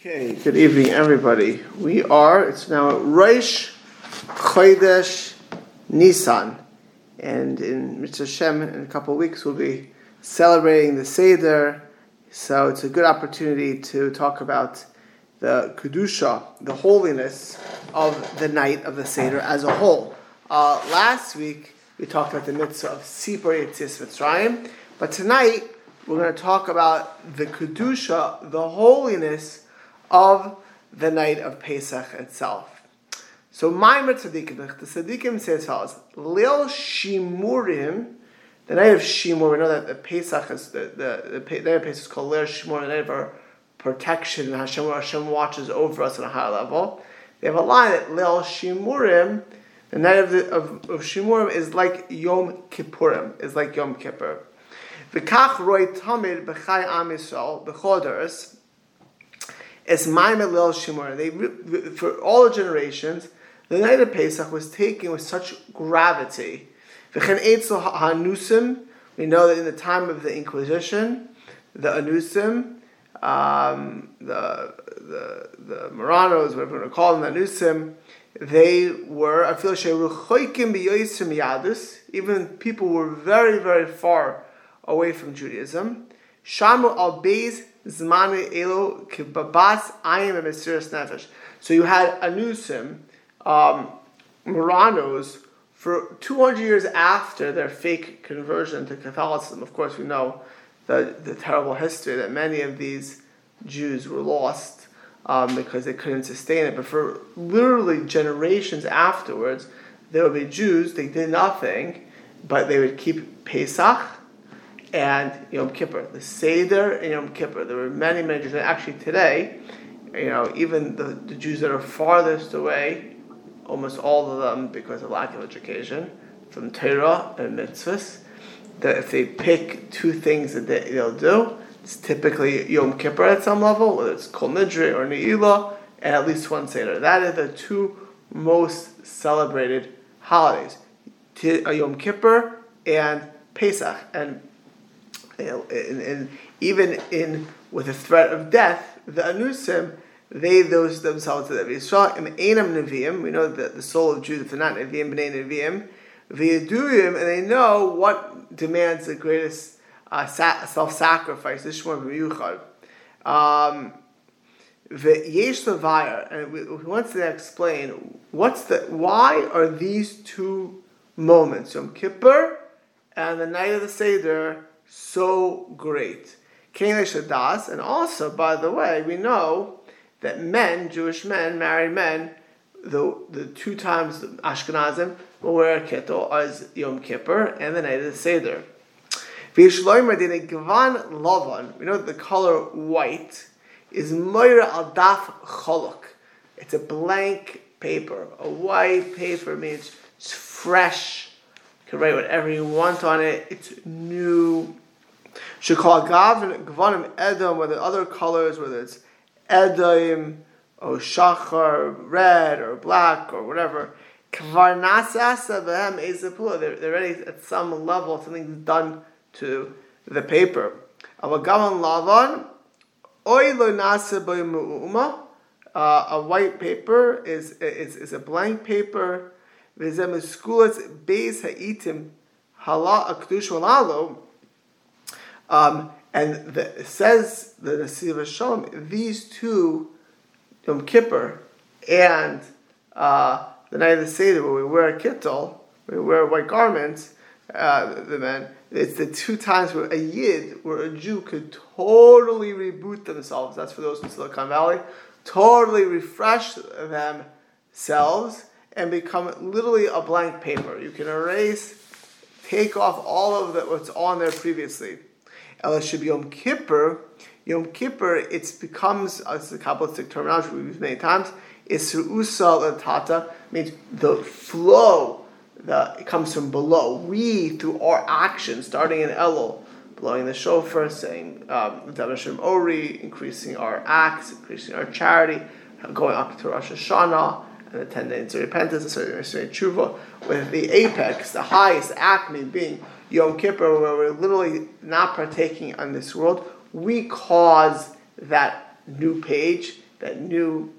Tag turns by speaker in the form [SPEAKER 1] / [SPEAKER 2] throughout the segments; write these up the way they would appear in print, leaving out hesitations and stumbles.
[SPEAKER 1] Okay, good evening, everybody. It's now Rosh Chodesh Nisan, and in Mitzvah Shem, in a couple of weeks, we'll be celebrating the Seder, so it's a good opportunity to talk about the Kedusha, the holiness of the night of the Seder as a whole. Last week, we talked about the mitzvah of Sipur Yetzias Mitzrayim, but tonight, we're going to talk about the Kedusha, the holiness of the night of Pesach itself. So, Maimer Tzadikim, the Tzadikim say as follows: Lil Shimurim, the night of Shimur. We know that the Pesach is the night of Pesach is called Lil Shimur, the night of our protection. And Hashem watches over us on a high level. They have a line that Lil Shimurim, the night of Shimurim, is like Yom Kippurim, is like Yom Kippur. V'kach roi tamid b'chai am Yisrael b'choders. It's Maimer Lil Shimur. For all the generations, the night of Pesach was taken with such gravity. V'chen etzel ha'anusim. We know that in the time of the Inquisition, the anusim, the Moranos, whatever you want to call them, the anusim, they were, I feel even people were very, very far away from Judaism. Shamu al Beis Zmani Elo Kibabas Ayim Mesiras Nefesh. So you had Anusim, Moranos, for 200 years after their fake conversion to Catholicism. Of course, we know the terrible history that many of these Jews were lost because they couldn't sustain it. But for literally generations afterwards, there would be Jews, they did nothing, but they would keep Pesach and Yom Kippur, the Seder and Yom Kippur. There were many, many Jews. And actually today, even the Jews that are farthest away, almost all of them, because of lack of education, from Torah and mitzvahs, that if they pick two things that they'll do, it's typically Yom Kippur at some level, whether it's Kol Nidre or Ne'ilah, and at least one Seder. That is the two most celebrated holidays, Yom Kippur and Pesach. And even with the threat of death, the Anusim, those themselves to the Yisrael, Einam Nevi'im, we know that the soul of Judah, if they're not Nevi'im, B'nai Nevi'im, V'yaduyim, and they know what demands the greatest self-sacrifice, this Shmor B'miyuchad. V'yesh Levayar, and we want to explain, why are these two moments, Yom Kippur and the night of the Seder, so great? And also, by the way, we know that men, Jewish men, married men, the two times the Ashkenazim will wear a kittel as Yom Kippur and the night of the Seder. We know that the color white is Moira al Daf Cholok. It's a blank paper. A white paper means it's fresh. You can write whatever you want on it. It's new. Shekal Gavanim Edom, whether other colors, whether it's Edom or Shachar, red or black or whatever. They're already at some level, something's done to the paper. A white paper is a blank paper. And it says the Nesiv Shalom, these two, Yom Kippur and the night of the Seder, where we wear a kittel, we wear white garments, the men, it's the two times where a Yid, where a Jew could totally reboot themselves. That's for those in Silicon Valley. Totally refresh themselves and become literally a blank paper. You can erase, take off all of what's on there previously. Ela should be Yom Kippur. Yom Kippur, it becomes, it's a Kabbalistic terminology we've used many times, Isru'usa Latata, means the flow, it comes from below. We, through our actions, starting in Elul, blowing the shofar, saying Davashim Ori, increasing our acts, increasing our charity, going up to Rosh Hashanah, and the 10 days of repentance, the Tshuva, with the apex, the highest acme being Yom Kippur, where we're literally not partaking in this world. We cause that new page that new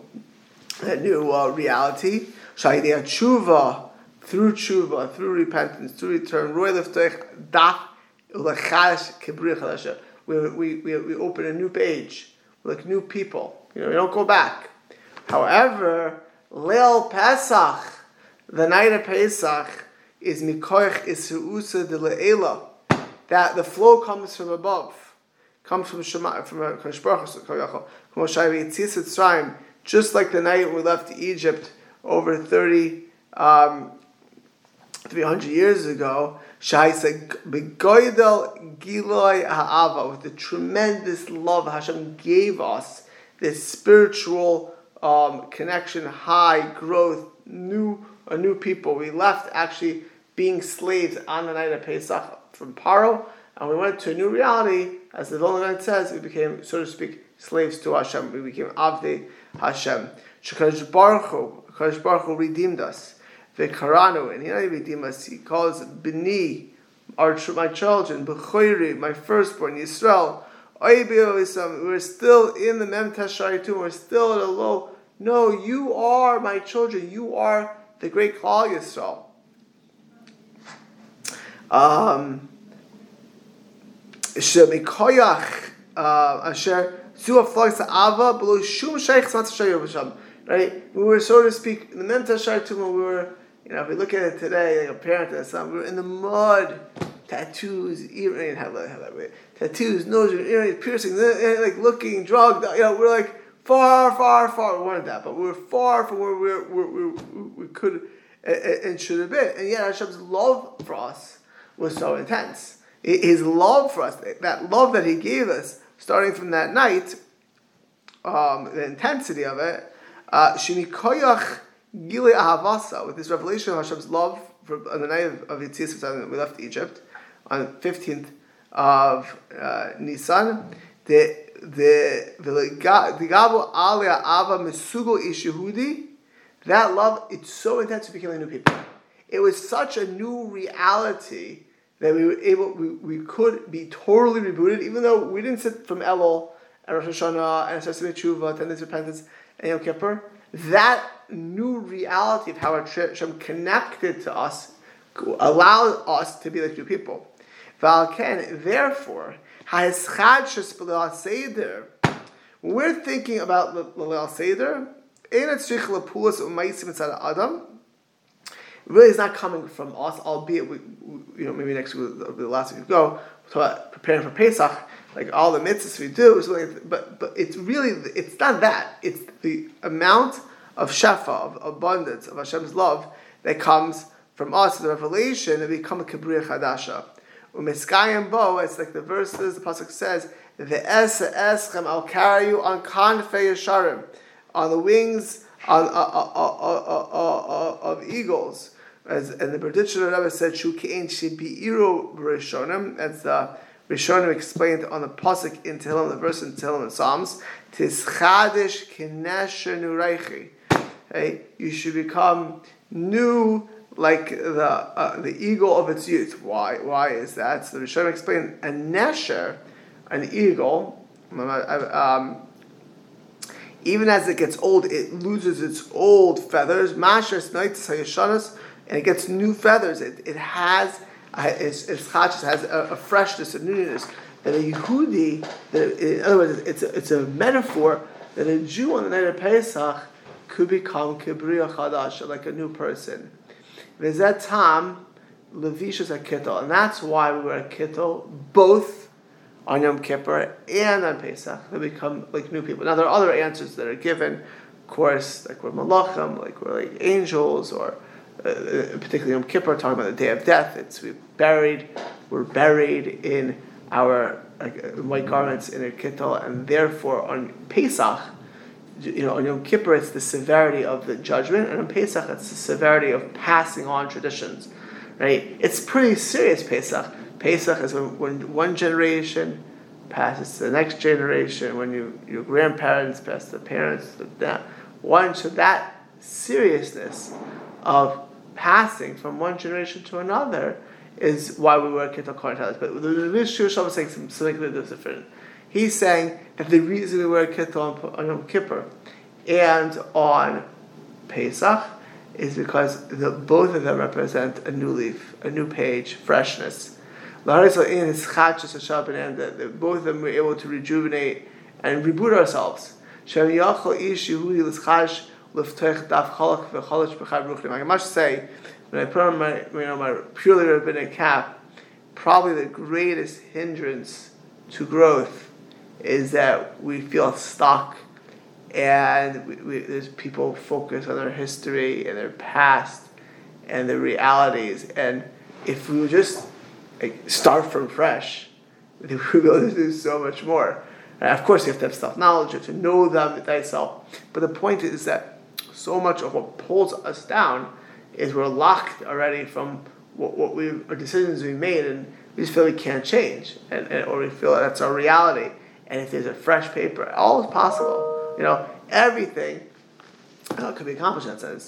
[SPEAKER 1] reality. Shayidei tshuva, through repentance, through return. Roy liftech daf ulechash kibrich halasha. We open a new page. We're like new people. We don't go back. However, Leil Pesach, the night of Pesach, is mikoich isuusa de le'ela. That the flow comes from above, comes from Shema, from Kadosh Baruch Hu. Just like the night when we left Egypt over 300 years ago, begoidel giloi ha'ava, with the tremendous love Hashem gave us, this spiritual connection, high growth, a new people. We left actually being slaves on the night of Pesach from Paro, and we went to a new reality. As the Vilna Gaon says, we became, so to speak, slaves to Hashem. We became Avdei Hashem. Shekadosh Baruch Hu redeemed us. V'karanu, and He not only redeemed us, He calls B'ni, my children, B'choiri, my firstborn, Yisrael. We're still in the Mem Teshari too. We're still at a low. No, you are my children. You are the great Klal Yisrael. Shemikoyach asher zu aflois ava below shum sheikh tzat. Right? We were, so to speak, in the Mem Teshari too. When we were, if we look at it today, like a parent and a son, we were in the mud. Tattoos, earrings, tattoos, nose, earrings, piercings, like looking, drugged. We're like far. We wanted that, but we were far from where we could and should have been. And yet Hashem's love for us was so intense. His love for us, that love that He gave us, starting from that night, the intensity of it, Shemikoyach Gilei Ahavasa, with this revelation of Hashem's love on the night of Yetzias Mitzrayim, we left Egypt on the 15th of Nisan. That love, it's so intense, we became like new people. It was such a new reality that we could be totally rebooted, even though we didn't sit from Elul and Rosh Hashanah and Sesame Tshuva, 10 days of repentance, and Yom Kippur. That new reality of how Hashem connected to us allowed us to be like new people. Therefore, when we're thinking about the Leil Seder, really is not coming from us, albeit maybe next week will be the last week we go. We'll talk about preparing for Pesach, like all the mitzvahs we do. But it's not that. It's the amount of shefa, of abundance, of Hashem's love that comes from us, the revelation, that we become a kibriya chadasha. U'miskayim bo, it's like the verses, the pasuk says, "Ve'esa eschem, I'll carry you on kanfei yesharim, on the wings of eagles." And the Berditcher Rebbe said, "Shu ke'en shebi'iru b'rishonim," as the Rishonim explained on the pasuk in Tehillim, the verse in Tehillim and Psalms, "Tischadish kinesher nureichi." Hey, you should become new like the eagle of its youth. Why is that? So the Rishonim explained, a nesher, an eagle, even as it gets old, it loses its old feathers. Mashers nights hayashanas, and it gets new feathers. It has its chachas has a freshness, a newness. That a Yehudi, in other words, it's a metaphor that a Jew on the night of Pesach could become kibriya chadash, like a new person. V'zet tam levishas a kittel, and that's why we wear a kittel both on Yom Kippur and on Pesach. They become like new people. Now there are other answers that are given, of course, like we're malachim, like we're like angels, or particularly Yom Kippur, talking about the day of death. We're buried in our white garments in a kittel, and therefore on Pesach, on Yom Kippur it's the severity of the judgment, and on Pesach it's the severity of passing on traditions. Right? It's pretty serious. Pesach is when one generation passes to the next generation, when your grandparents pass to the parents, so that seriousness of passing from one generation to another is why we wear kittel kohen talis. But the Shur Shalom is saying something a little different. He's saying that the reason we wear kittel on Yom Kippur and on Pesach is because both of them represent a new leaf, a new page, freshness. Both of them were able to rejuvenate and reboot ourselves. I must say, when I put on my purely rabbinic cap, probably the greatest hindrance to growth is that we feel stuck, and there's people focus on their history and their past and their realities. And if we would just start from fresh, we would be able to do so much more. And of course, you have to have self-knowledge, you have to know them thyself. But the point is that so much of what pulls us down is we're locked already from our decisions we made, and we just feel we can't change, or we feel that's our reality. And if there's a fresh paper, all is possible. Everything could be accomplished in that sense.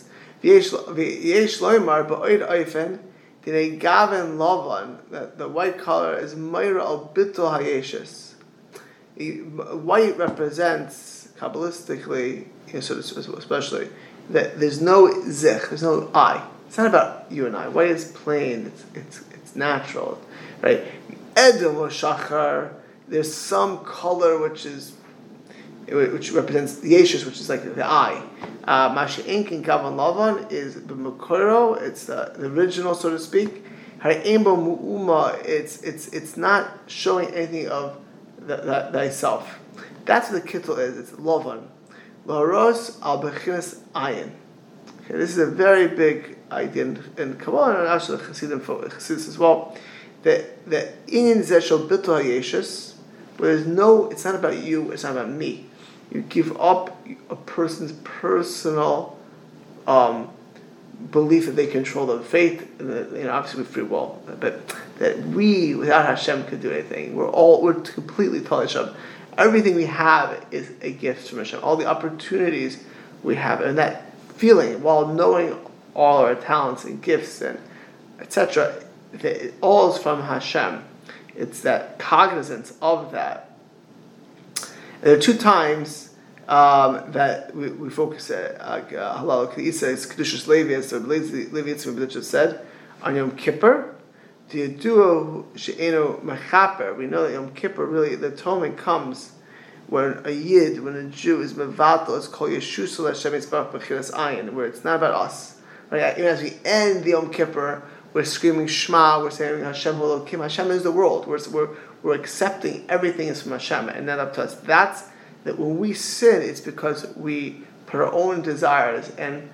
[SPEAKER 1] The white color is Meira al Bittul Hayeshis. White represents, Kabbalistically, especially, that there's no zich, there's no I. It's not about you and I. White is plain, it's natural, right? Edom or Shachar, there's some color which represents the Yeshus, which is like the I. Masha'ink in Kavan Lavan is b'mukoro, it's the original, so to speak. Ha'imbo mu'uma, it's not showing anything of thyself. That's what the kittel is. It's Lavan. Laros al bechinas ayin. Okay, this is a very big idea in Kabbalah and actually Chassidus as well. That inyan zeshel bittul hayeshus, where it's not about you, it's not about me. You give up a person's personal belief that they control the faith, and obviously with free will, but that we, without Hashem, could do anything. We're completely Tal Hashem. Everything we have is a gift from Hashem. All the opportunities we have, and that feeling, while knowing all our talents and gifts and etc., it all is from Hashem. It's that cognizance of that. And there are two times that we focus at Halal K'isa, it's Kedushas Levi, as the Levi Yitzchak just said, on Yom Kippur. The Yedua She'enu Mechaper, we know that Yom Kippur, really, the atonement comes when a Jew is Mevatel, it's called Yeshus Hashem Yitzbarach B'chinas Ayin, where it's not about us. Right? Even as we end the Yom Kippur, we're screaming Shema, we're saying Hashem Elokim. Hashem is the world. We're accepting everything is from Hashem and not up to us. That's that when we sin, it's because we put our own desires and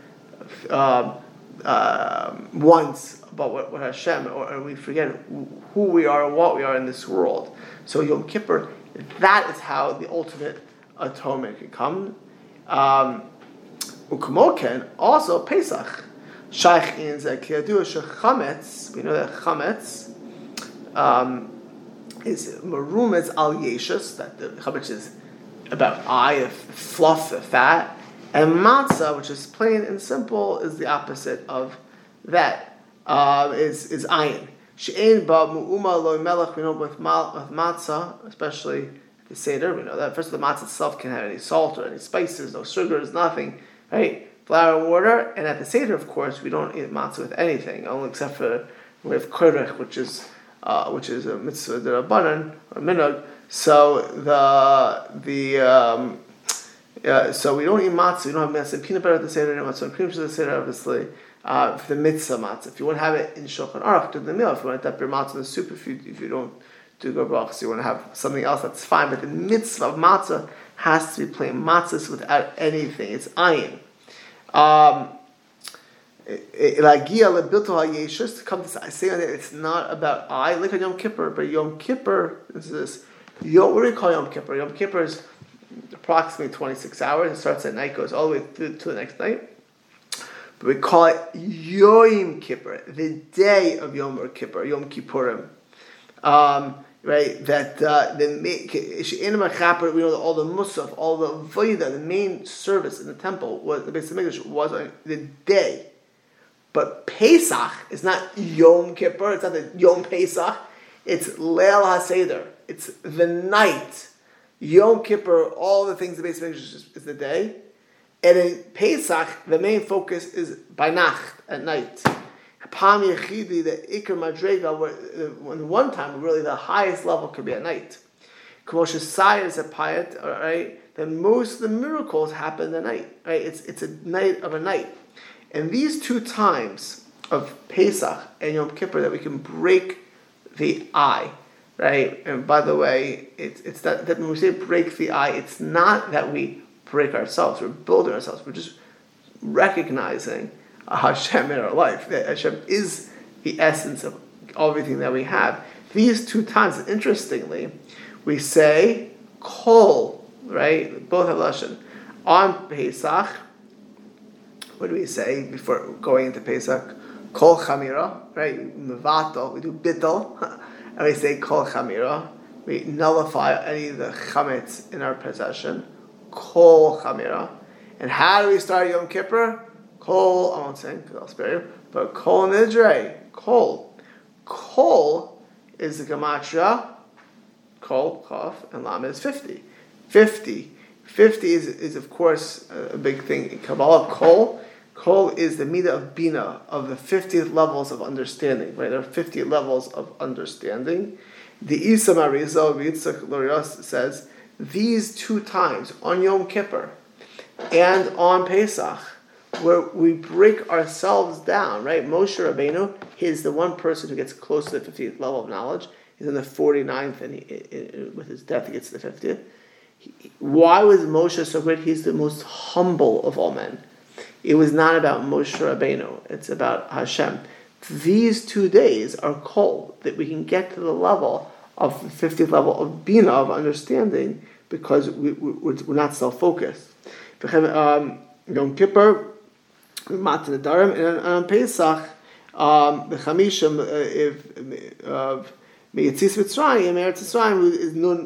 [SPEAKER 1] wants about what Hashem, or we forget who we are and what we are in this world. So Yom Kippur, that is how the ultimate atonement can come. U'kamoken, also Pesach. Shaykh in Zakiyadu Chametz. We know that Chametz is Marumetz al Yeshus, that the Chametz is about the fluff, the fat, and Matzah, which is plain and simple, is the opposite of that. Is ayin. She'ein ba mu'uma loy melech. We know with matzah, especially the seder, we know that first of the matzah itself can't have any salt or any spices, no sugars, nothing, right? Flour and water. And at the seder, of course, we don't eat matzah with anything, only except for we have korech, which is a mitzvah d'Rabbanan or minhag. So so we don't eat matzah. We don't have matzah and peanut butter at the seder, no matzah and cream cheese at the seder, obviously. For the mitzvah matzah, if you want to have it in Shulchan Aruch during the meal, if you want to dip your matzah in the soup, if you don't do go brachos, so you want to have something else, that's fine. But the mitzvah of matzah has to be plain matzahs without anything. It's ayin. To come to say on it, it's not about I. Like on Yom Kippur, but Yom Kippur is this. What do we call Yom Kippur? Yom Kippur is approximately 26 hours. It starts at night, goes all the way through to the next night. But we call it Yom Kippur, the day of Yom Kippur, Yom Kippurim. Right? That we know that all the Musaf, all the Voida, the main service in the temple, was the Beis Hamikdash, was on the day. But Pesach is not Yom Kippur, it's not the Yom Pesach, it's Leil HaSeder. It's the night Yom Kippur, all the things the base is the day. And in Pesach, the main focus is by Nacht, at night. Pam Yechidi, the Iker Madrega, when one time, really the highest level could be at night. K'moshe Sayar is a Payat, right? Then most of the miracles happen at night, right? It's a night of a night. And these two times of Pesach and Yom Kippur that we can break the eye, right? And by the way, it's that when we say break the eye, it's not that we break ourselves, we're building ourselves, we're just recognizing Hashem in our life, that Hashem is the essence of everything that we have. These two times, interestingly, we say Kol, right? Both have Lashon. On Pesach, what do we say before going into Pesach? Kol Chamira, right? Mevatel, we do Bittel, and we say Kol Chamira. We nullify any of the chametz in our possession. Kol Chamira. And how do we start Yom Kippur? Kol, I won't say because I'll spare you, but Kol Nidre, Kol. Kol is the Gematria, Kol, Chaf, and Lam is 50. 50 is of course a big thing in Kabbalah. Kol is the Midah of Bina, of the 50 levels of understanding, right? There are 50 levels of understanding. The Isa Marizal, Yitzchak Lorios says, these two times, on Yom Kippur and on Pesach, where we break ourselves down, right? Moshe Rabbeinu, he's the one person who gets close to the 50th level of knowledge. He's in the 49th, and with his death, he gets to the 50th. Why was Moshe so great? He's the most humble of all men. It was not about Moshe Rabbeinu. It's about Hashem. These 2 days are called that we can get to the level of the 50th level of Bina, of understanding, because we're not self-focused. Yom Kippur, Matan Adarim, and on Pesach, the Chamishim of Meyitzis Mitzrayim, Eretz Mitzrayim is nun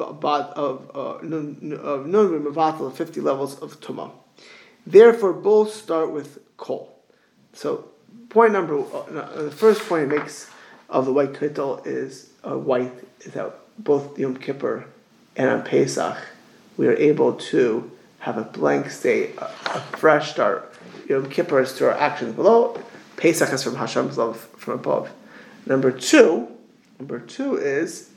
[SPEAKER 1] Mevatel, 50 levels of Tumah. Therefore, both start with Kol. So, the first point it makes of the white kittel is that both Yom Kippur and on Pesach, we are able to have a blank slate, a fresh start. Yom Kippur is through our actions below. Pesach is from Hashem's love from above. Number two is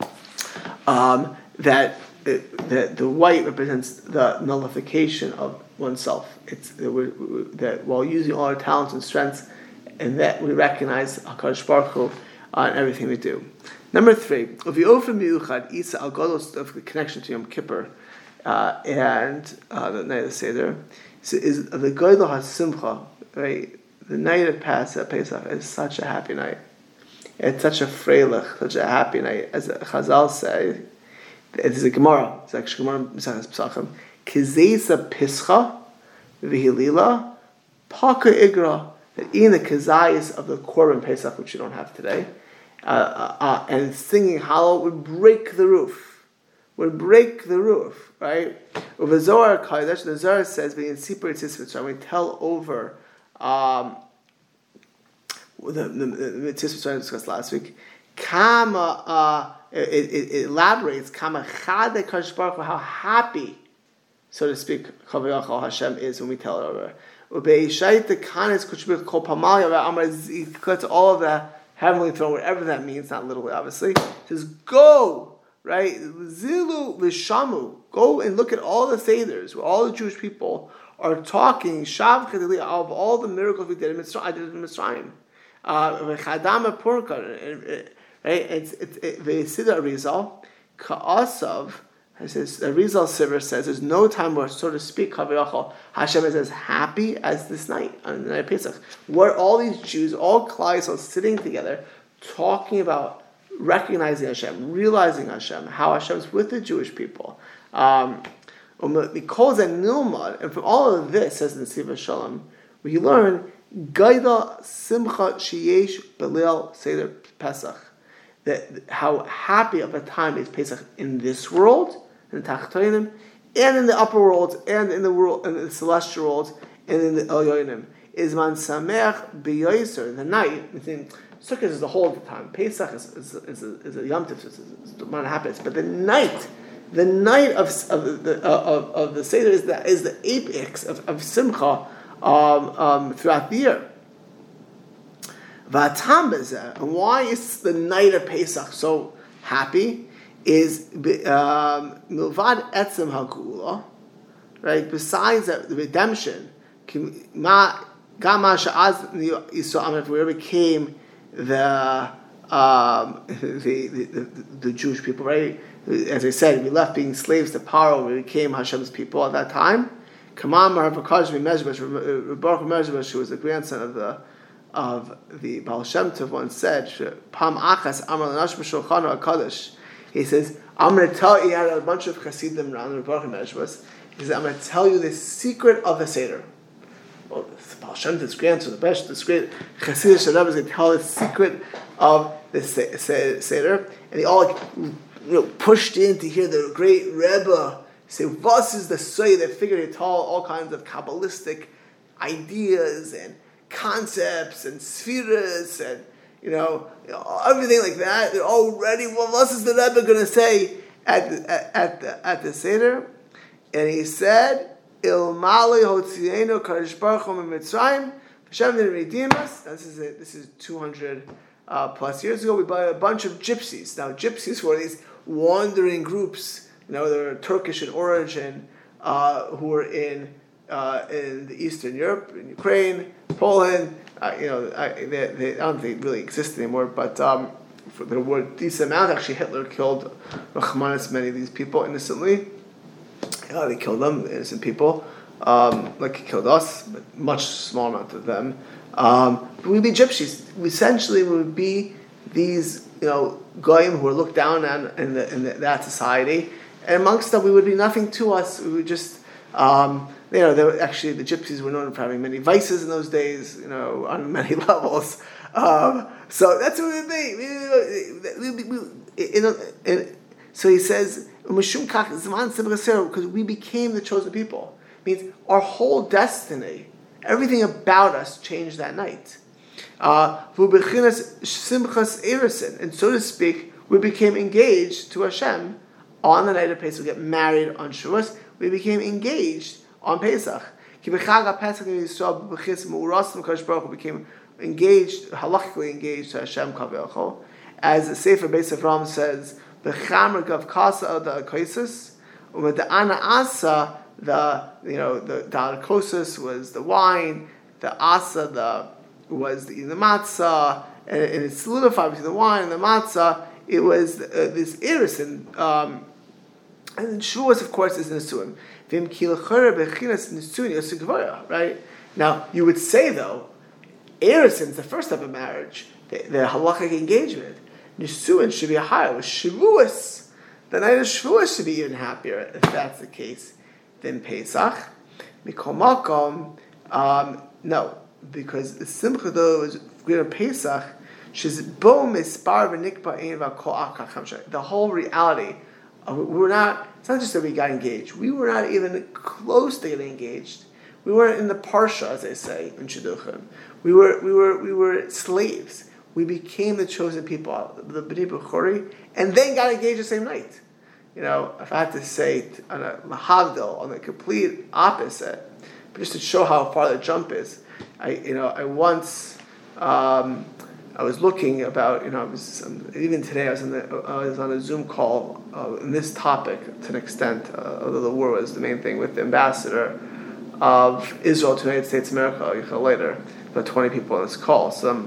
[SPEAKER 1] that the white represents the nullification of oneself. It's that while using all our talents and strengths, and that we recognize HaKadosh Baruch Hu in everything we do. Number three, of the Ofer Miuchad Isa Al Golos, of the connection to Yom Kippur and the night of Seder, is the Godel HaSimcha, right? The night of Pesach is such a happy night. It's such a freilich, such a happy night. As Chazal say, it's a Gemara. It's actually Gemara Mesachas Pesachim. Kizesa Pischa v'Hilila Paka Igra. That in the kazayas of the Korban Pesach, which you don't have today, and singing Hallel would break the roof. Right? With the Zohar Kodesh, the Zohar says, "We tell over the mitzvah we discussed last week. It elaborates how happy, so to speak, Hashem is when we tell it over. He collects all of the heavenly throne, whatever that means, not literally, obviously. He says, go, right? Zilu v'shamu. Go and look at all the Seders, where all the Jewish people are talking of all the miracles we did in Mitzrayim. V'chadama purka, right? It's V'sidra Arizal, Ka'asav. It says, the Arizal Siver says, there's no time where, so to speak, Hashem is as happy as this night, on the night of Pesach, where all these Jews, all Klal Yisrael sitting together, talking about recognizing Hashem, realizing Hashem, how Hashem's with the Jewish people. And from all of this, says in Siva Shalom, we learn Gaida Simcha Sheyesh Belil Seder Pesach, that how happy of a time is Pesach in this world, in the Tachtonim, and in the upper world, and in the world, in the celestial world, and in the Elyonim. Is man sameach b'yoser, the night. I think Sukkot is the whole of the time. Pesach is a Yom Tov, it's man happiness. But the night the night of the Seder is the apex of Simcha throughout the year. And why is the night of Pesach so happy? Is milvad etzem hagula, right? Besides the redemption, where became the Jewish people, right? As I said, we left being slaves to Paro, we became Hashem's people at that time. Kamam Baruch Mezhebesh, who was the grandson of the Baal Shem Tov, once said, Pam Achas Amar Lanash B'Shulchan HaKadosh. He says, I'm going to tell you, he had a bunch of Chassidim around the Baruch Mezhebesh. He says, I'm going to tell you the secret of the Seder. Well, the Baal Shem Tov's grandson, this great Chassidish Rebbe is going to tell the secret of the Seder. And they all pushed in to hear the great Rebbe say, "What is the soy?" They figured he'd tell all kinds of Kabbalistic ideas and concepts and spheres and everything like that. They're all ready. Well, what is the Rebbe going to say at the Seder? And he said, "Il Mali Hotzienu Kadosh Baruch Hu Mitzrayim, Hashem didn't redeem us." This is 200 plus years ago. We bought a bunch of gypsies. Now, gypsies were these wandering groups. They're Turkish in origin, who were in the Eastern Europe, in Ukraine, Poland. I don't think they really exist anymore, but there were a decent amount. Actually, Hitler killed many of these people innocently. They killed them, innocent people, like he killed us, but much small amount of them. But we'd be gypsies. Essentially, we would be these, goyim who were looked down on in that society. And amongst them, we would be nothing to us. We would just, they were actually, the gypsies were known for having many vices in those days, on many levels. So that's what we would be. So he says, because we became the chosen people. It means our whole destiny, everything about us changed that night. And so to speak, we became engaged to Hashem on the night of Pesach. We get married on Shavuos. We became engaged on Pesach. We became engaged, halachically engaged to Hashem Kav. As the Sefer Beis Avram says, the Chamer Gav Kasa the Kaisis, with the Ana Asa, the Dalkosis was the wine, the Asa was the matzah, and it solidified between the wine and the matzah. It was this irison, and Shavuos, of course, is Nisuim. Right? Now, you would say, though, irison is the first step of marriage, the halachic engagement. Nisuin should be higher. With Shavuos, the night of Shavuos should be even happier, if that's the case, than Pesach. Mikol Malkom, no, because the Simcha, though, is greater Pesach. The whole reality, it's not just that we got engaged. We were not even close to getting engaged. We weren't in the parsha, as they say in Shidduchim. We were slaves. We became the chosen people, the B'nai B'chori, and then got engaged the same night. If I had to say on a mahavdil, on the complete opposite, but just to show how far the jump is, I once, I was looking about, even today I was on a Zoom call on this topic to an extent, although the war was the main thing, with the ambassador of Israel to the United States of America, later, about 20 people on this call.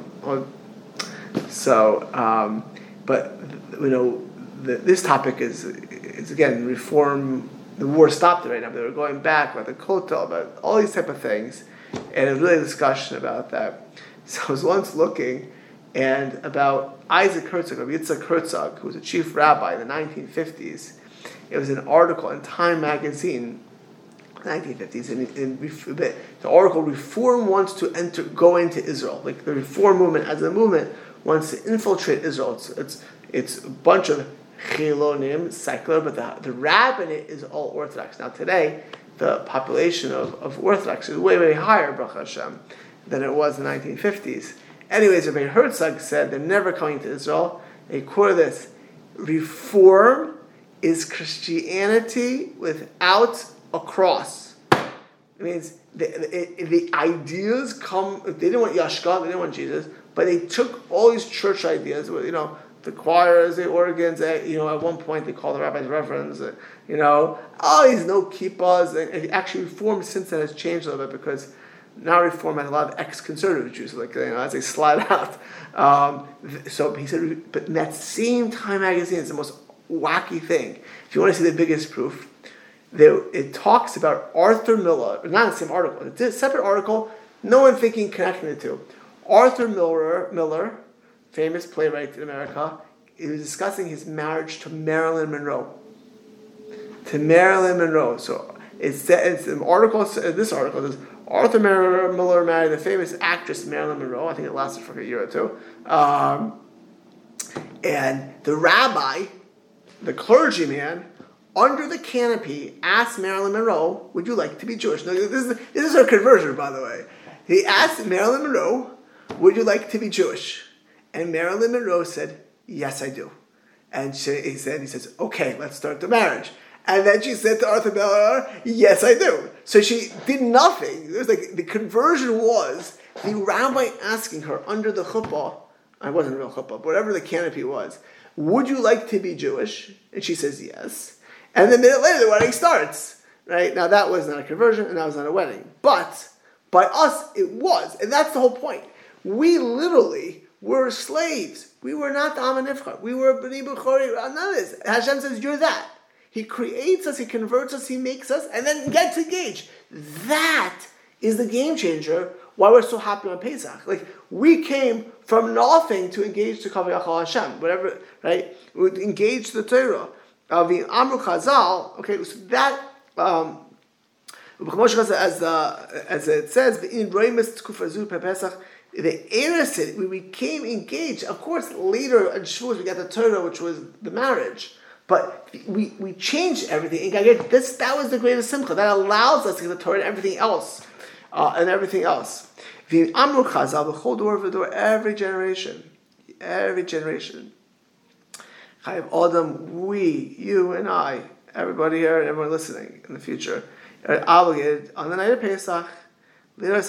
[SPEAKER 1] This topic is again, reform. The war stopped right now. They were going back about the Kotel, about all these type of things, and it was really a discussion about that. So I was once looking and about Isaac Herzog, of Yitzhak Herzog, who was a chief rabbi in the 1950s. It was an article in Time magazine, 1950s, and the article "Reform wants to go into Israel." Like the Reform movement, as a movement, wants to infiltrate Israel. It's a bunch of Chilonim, secular, but the rabbinate is all Orthodox. Now today, the population of Orthodox is way, way higher, Baruch Hashem, than it was in the 1950s. Anyways, Rabbi Herzog said they're never coming to Israel. They quoted this: reform is Christianity without a cross. It means the ideas come. They didn't want Yashka, they didn't want Jesus, but they took all these church ideas. The choirs, the organs. At one point they called the rabbis reverends. These no kippas. And actually, Reform since then has changed a little bit because now Reform has a lot of ex-conservative Jews, as they slide out. So he said, but in that same Time magazine, it's the most wacky thing. If you want to see the biggest proof, it talks about Arthur Miller, not in the same article, it's a separate article, no one thinking connecting the two. Arthur Miller, famous playwright in America, he was discussing his marriage to Marilyn Monroe. So it's an article, this article says, Arthur Miller married the famous actress Marilyn Monroe. I think it lasted for a year or two. And the rabbi, the clergyman, under the canopy, asked Marilyn Monroe, "Would you like to be Jewish?" Now, this is her conversion, by the way. He asked Marilyn Monroe, "Would you like to be Jewish?" And Marilyn Monroe said, "Yes, I do." And he says, "Okay, let's start the marriage." And then she said to Arthur Miller, "Yes, I do." So she did nothing. It was the conversion was the rabbi asking her under the chuppah, it wasn't a real chuppah, but whatever the canopy was, "Would you like to be Jewish?" And she says, "Yes." And then a minute later, the wedding starts. Right? Now, that was not a conversion, and that was not a wedding. But by us, it was. And that's the whole point. We literally were slaves. We were not the Am HaNivchar. We were B'nai B'chori. None of this. Hashem says, you're that. He creates us, He converts us, He makes us, and then gets engaged. That is the game changer, why we're so happy on Pesach. We came from nothing to engage to Kavod Yachal Hashem, whatever, right? We engage the Torah. The Amru Chazal, okay, so that, as it says, in Roimus Tkufazu Pesach, the era said we became engaged. Of course, later in Shavuos we got the Torah, which was the marriage. But we changed everything. That was the greatest simcha. That allows us to get the Torah and everything else. The Amru Chazal, the whole door of the door, every generation. Chayav Adam, we, you and I, everybody here and everyone listening in the future, are obligated on the night of Pesach, this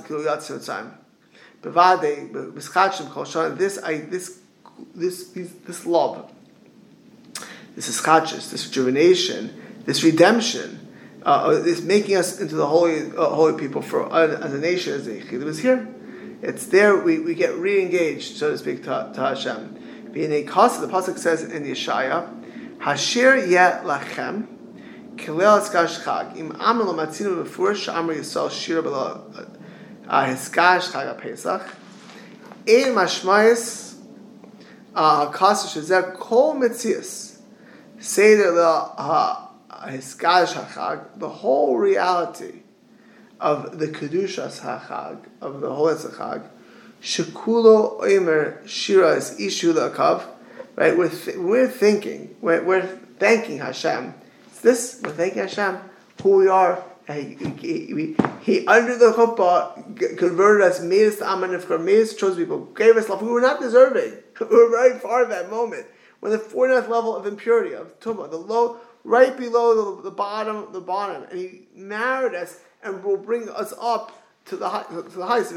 [SPEAKER 1] love, this ischachus, this rejuvenation, this redemption, this making us into the holy people for as a nation, as a Yechid, was here. It's there. We get re-engaged, so to speak, to Hashem. Being a cost, the pasuk says in Yeshaya, "Hasher yet lachem kilel eskash chag im amr lo matzinu befurish amr Yisrael shira b'lo eskash chag haPesach ein mashmayis hakasa shezer kol mitzias seder lo eskash hachag." The whole reality of the kedushas hachag, of the holiness of chag, shekulo oimer shira is ishu la'akav. Right, we're thanking Hashem. We're thanking Hashem who we are. He under the chuppah converted us, made us the Am HaNivchar, made us chosen people, gave us love. We were not deserving. We were very far of that moment. We're the 49th level of impurity, of tumah, right below the bottom, and He married us and will bring us up to the heights.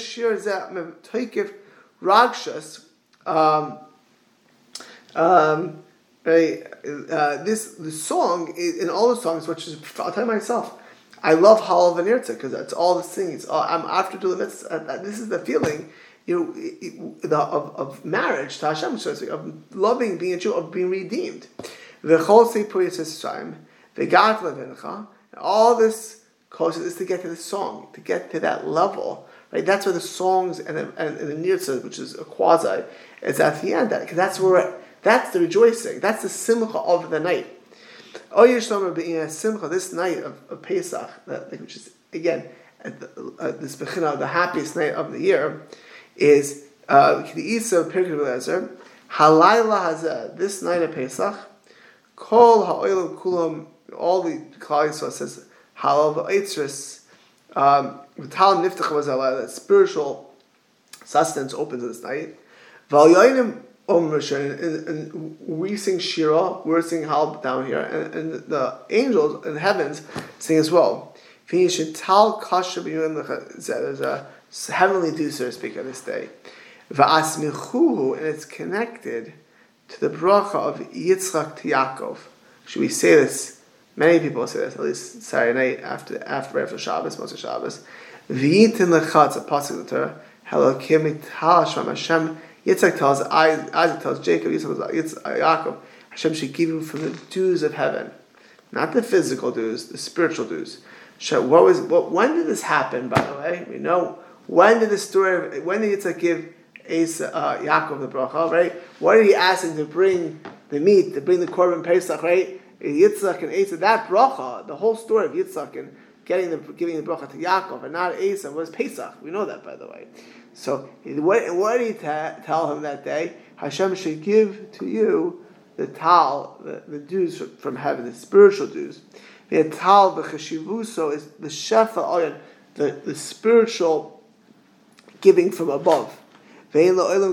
[SPEAKER 1] This song, in all the songs, which is, I'll tell you myself, I love Halav and Nirtzah because it's all the singing. I'm after doing this. This is the feeling, of marriage to Hashem, so to speak, of loving, being a Jew, of being redeemed. All this causes is to get to the song, to get to that level. Right? That's where the songs and the Nirtzah, which is a quasi, is at the end. Because that's the rejoicing. That's the simcha of the night. Being a simcha, this night of Pesach, which is again this bechina, the happiest night of the year, is the Isa of Pirkei Eliezer. Halayla hazeh, this night of Pesach, kol ha'olam kulam, all the Klal Yisrael says halal v'eitzris, v'talam niftach v'zalayla, that spiritual sustenance opens this night. V'al yoinim and we sing Shira, we're singing Hal down here, and the angels in the heavens sing as well. There's a heavenly dew, so to speak, on this day. And it's connected to the bracha of Yitzchak to Yaakov. Should we say this? Many people say this, at least Saturday night after Shabbos, most of Shabbos. V'yitin lecha, it's a pasuk in the Torah. Elokim ital Hashem, Hashem. Yitzchak tells Isaac tells Jacob, Yitzchak tells Yaakov, Hashem should give you from the dews of heaven, not the physical dews, the spiritual dews. When did this happen? By the way, we know when did Yitzchak give Yaakov the bracha? Right? What did he ask him to bring the meat, to bring the korban Pesach? Right? Yitzchak and Esau, that bracha, the whole story of Yitzchak and giving the bracha to Yaakov and not Esau was Pesach. We know that, by the way. So, what did he tell him that day? Hashem should give to you the tal, the dews from heaven, the spiritual dews. The tal, the cheshivuso, is the shefa, the spiritual giving from above. As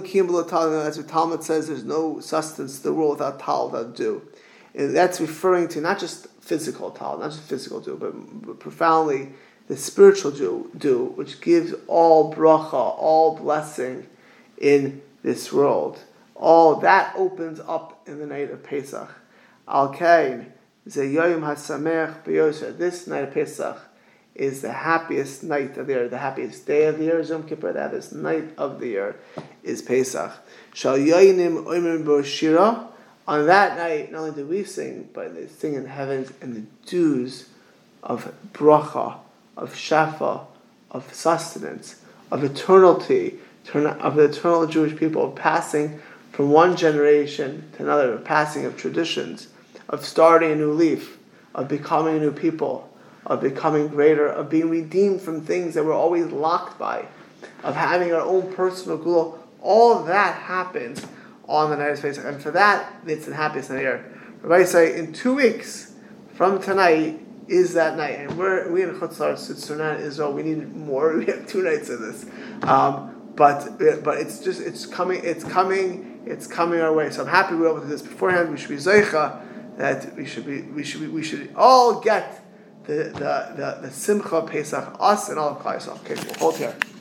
[SPEAKER 1] the Talmud says, there's no sustenance to the world without tal, without dew. And that's referring to not just physical tal, not just physical dew, but profoundly the spiritual dew, which gives all bracha, all blessing in this world. All that opens up in the night of Pesach. Al-Kain, Zeyayim HaSameach B'Yosher. This night of Pesach is the happiest night of the year, the happiest day of the year, Yom Kippur, the happiest night of the year is Pesach. Shal Yayinim Oimrim B'Shira. On that night, not only do we sing, but they sing in the heavens and the dews of bracha, of shafa, of sustenance, of eternity, of the eternal Jewish people, passing from one generation to another, of passing of traditions, of starting a new leaf, of becoming a new people, of becoming greater, of being redeemed from things that we're always locked by, of having our own personal gula. All of that happens on the night of Pesach, and for that, it's the happiest night of the year. Rabbi say, in 2 weeks from tonight is that night, and we in Chutz La'aretz, Sunan, Israel, we need more. We have 2 nights of this, but it's coming our way. So I'm happy we're able to do this beforehand. We should be zeicha that we should all get the simcha of Pesach, us and all of Klal Yisrael. Okay, we'll hold here.